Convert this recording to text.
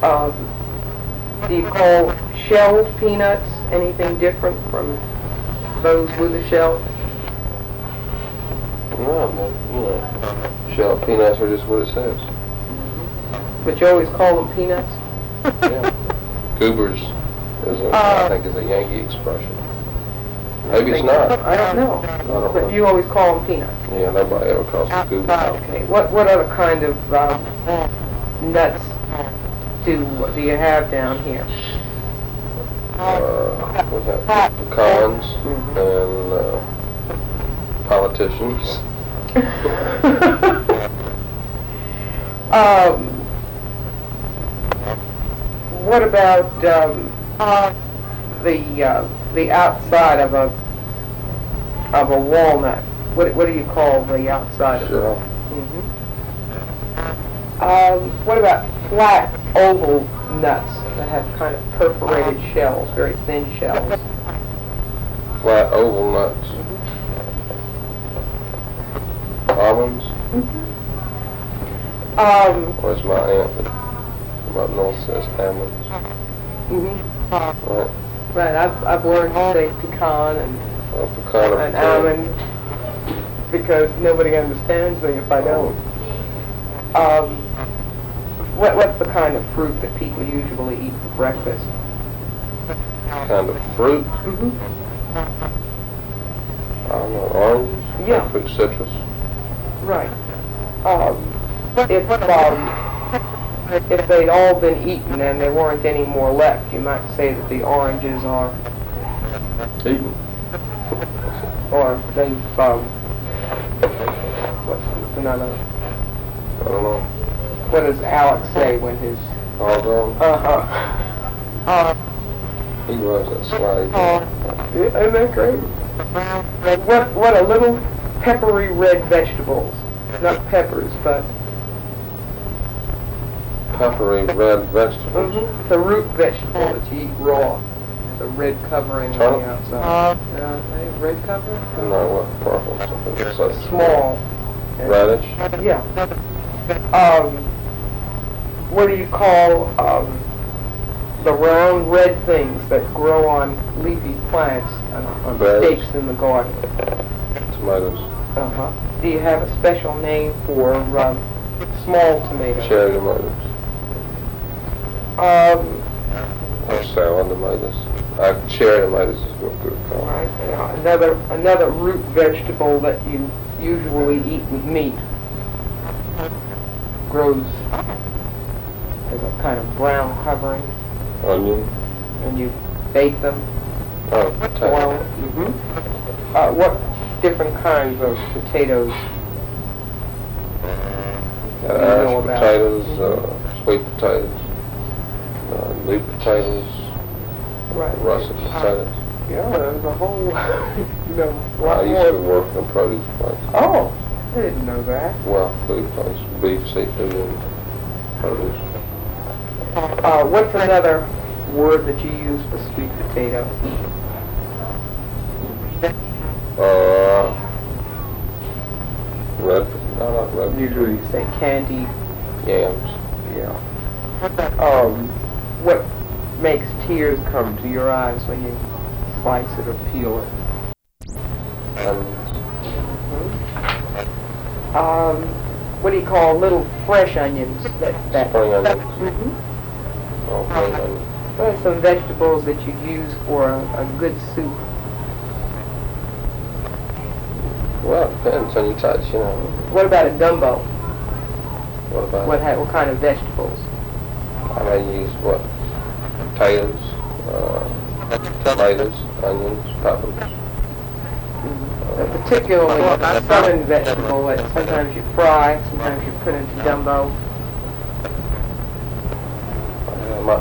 Um, do you call shelled peanuts anything different from those with a shell? No, but, shelled peanuts are just what it says. But you always call them peanuts? Yeah. Goobers I think is a Yankee expression. Maybe it's not. I don't know. But you always call them peanuts. Yeah, nobody ever calls them goobers. Okay. What other kind of nuts do you have down here? What's that? Pecans and politicians. What about the outside of a walnut? What do you call the outside of it? Shell. What about flat oval nuts that have kind of perforated shells, very thin shells? Flat oval nuts. Almonds. Where's my aunt that up north says almonds? Right. Right. I've learned to say pecan and Pecan an almond because nobody understands me if I don't. What's the kind of fruit that people usually eat for breakfast? Kind of fruit? I don't know, oranges? Yeah. Fruit citrus? Right. If they'd all been eaten and there weren't any more left, you might say that the oranges are Eaten. or they've what's another? I don't know. What does Alex say when his All gone. He loves that slide. Isn't that great? What are little peppery red vegetables? Not peppers, but Peppery red vegetables. the root vegetable that you eat raw. The red covering on the outside. Red covering? No, what purple something. It's like Small. radish. Yeah. What do you call the round red things that grow on leafy plants on Berries. stakes in the garden? Tomatoes. Do you have a special name for small tomatoes? Cherry tomatoes. Or sour tomatoes. Cherry tomatoes is real good. Right. Another root vegetable that you usually eat with meat grows as a kind of brown covering, Onion. and you bake them. Oh, potato. What different kinds of potatoes do you know Ash about? potatoes, sweet potatoes, leaf potatoes, Right. russet potatoes. Yeah, there's a whole, lot I used more. to work in a produce place. Oh, I didn't know that. Well, food place, beef, seafood, and produce. What's another word that you use for sweet potato? Not red. Usually you say candied. Yams. Yeah. What makes tears come to your eyes when you slice it or peel it? What do you call little fresh onions? That Spring onions. Oh, Spring onions. What are some vegetables that you use for a good soup? Well, it depends on your touch, What about a gumbo? What about What kind of vegetables? I may use potatoes, tomatoes, onions, peppers. Particularly a southern vegetable that sometimes you fry, sometimes you put into gumbo.